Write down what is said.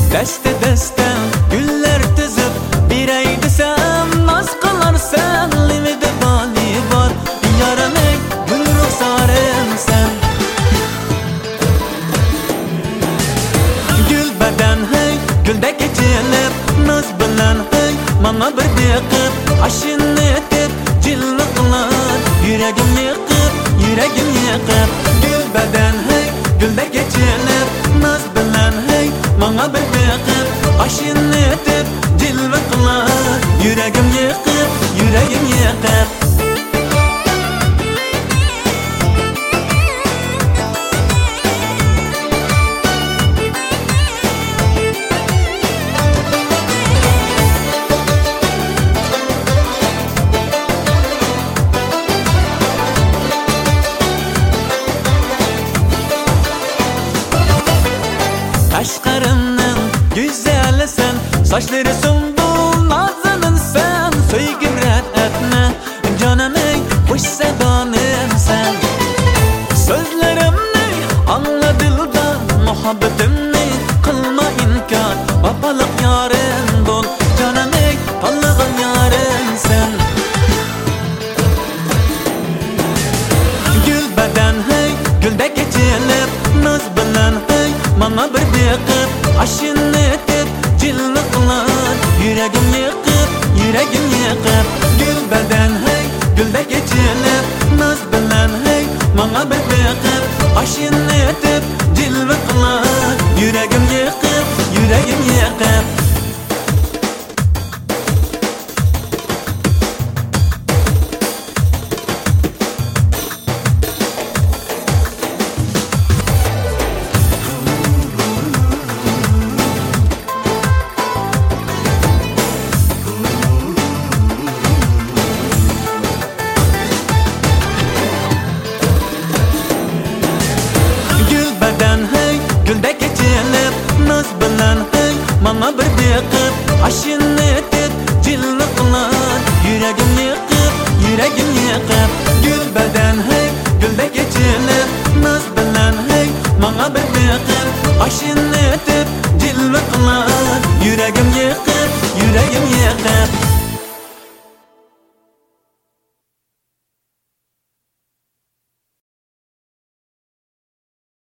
Deste deste güller tizip birey desem naz kılarsan limide bani var yarame gül ruhsarım sen. Gül beden hey gülde geçilip naz bilen hey bana bir bekip aşını etip cilve kılar yüreğim yıkıp yüreğim yıkıp. Gül beden hey gülde geçilip naz bilen hey bana bir bekip aşını etip cilve kılar yüreğim yıkıp yüreğim yıkıp. Aşklarının güzeli sen, saçları sümbül nazının sen. Söygüm ret etme canım ey, hoş sedanım sen. Sözlerimni anla dildan, muhabbetimni kılma inkar. Babalık yarın dol canım ey, tanlığın yarın sen. Gül beden hey, gülde geçilip naz bilen hey bana bir bekip aşını etip cilve kılar yüreğim yıkıp yüreğim yıkıp. Gül beden hey gülde geçilip naz bilen hey bana bir bekip aşını etip cilve kılar yüreğim yıkıp yüreğim yıkıp. Gülde geçilip naz bilen hey bana bir bekip aşını etip cilve kılar yüreğim yıkıp yüreğim yıkıp. Gül beden hey gülde geçilip naz bilen hey bana bir bekip aşını etip cilve kılar yüreğim yıkıp yüreğim yıkıp.